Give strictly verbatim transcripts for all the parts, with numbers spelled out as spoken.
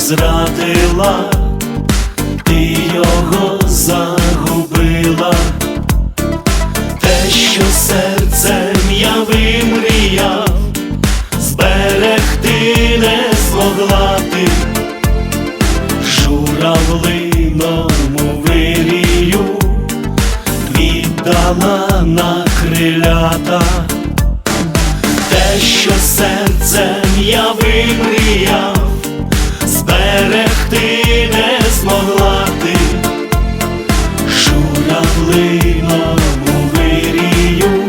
зрадила, ти його загубила. Те, що серцем я вимріяв, зберегти не змогла ти. Журавлиному вирію віддала на крилята. Те, що серцем я вимріяв, зберегти не змогла ти. Журавлиному вирію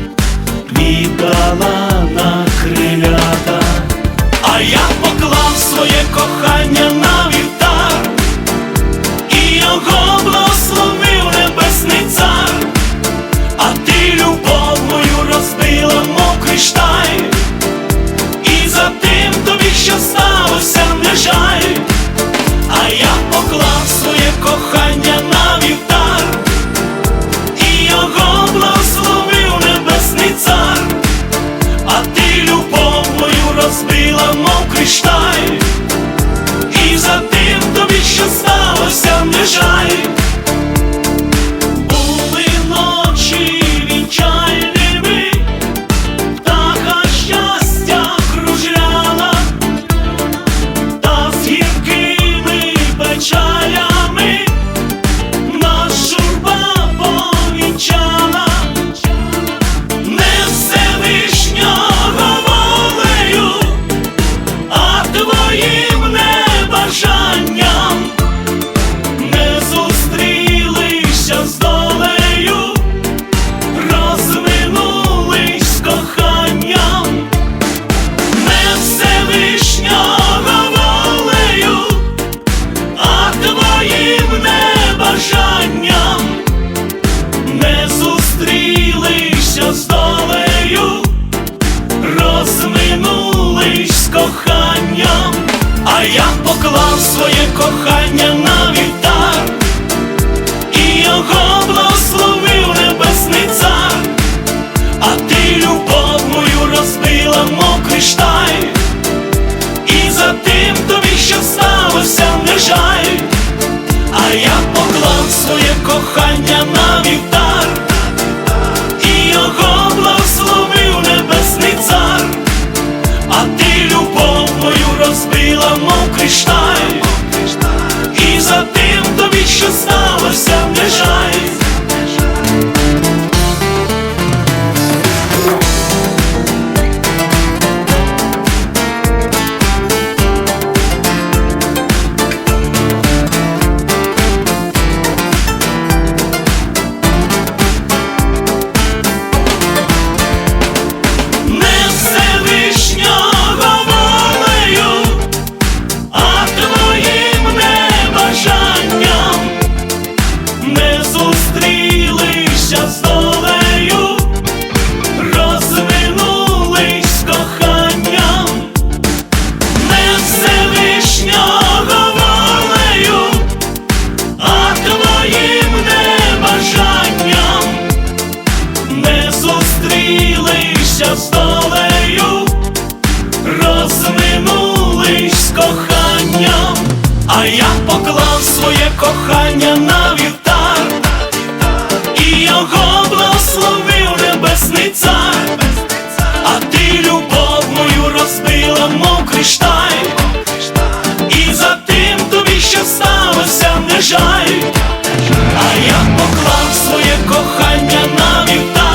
віддала на крилята. А я поклав своє кохання на вівтар, і його благословив небесний цар. А ти любов мою розбила, мов кришталь, і за тим тобі, що сталося, не жаль. А я поклав своє кохання на вівтар, і його благословив небесний цар. А ти любов мою розбила, мов кришталь, і за тим тобі, що сталося, не жаль. Були ночі вінчальними, птаха щастя кружляла, та з гіркими печалями нас журба повінчала. Не Всевишнього волею, а твоїм небажанням ми зустрілися з долею, розминулись з коханням. Не Всевишнього волею, а твоїм небажанням ми зустрілися з долею, розминулись з коханням. А я поклав своє кохання на вівтар, і його благословив небесний цар. А ти любов мою розбила, мов кришталь, і за тим тобі, що сталося, не жаль. А я поклав своє кохання на вівтар, і його благословив небесний цар. А ти любов мою розбила, мов кришталь, і за тим тобі, що сталося, не жаль. Не Всевишнього волею, а твоїм небажанням ми зустрілися з долею, розминулись з коханням. Не Всевишнього волею, а твоїм небажанням ми зустрілися з долею, розминулись з коханням. А я поклав своє кохання на вівтар, і його благословив небесний цар. А ти любов мою розбила, мов кришталь, і за тим тобі, що сталося, не жаль. А я поклав своє кохання на вівтар,